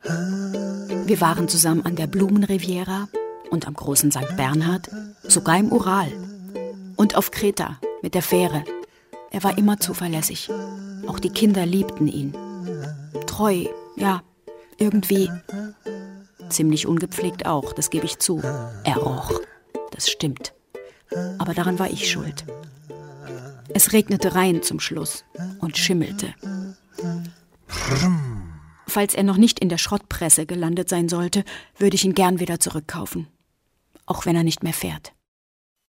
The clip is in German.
Wir waren zusammen an der Blumenriviera und am großen St. Bernhard, sogar im Ural und auf Kreta mit der Fähre. Er war immer zuverlässig. Auch die Kinder liebten ihn. Treu, ja, irgendwie. Ziemlich ungepflegt auch, das gebe ich zu. Er roch, das stimmt. Aber daran war ich schuld. Es regnete rein zum Schluss und schimmelte. Falls er noch nicht in der Schrottpresse gelandet sein sollte, würde ich ihn gern wieder zurückkaufen. Auch wenn er nicht mehr fährt.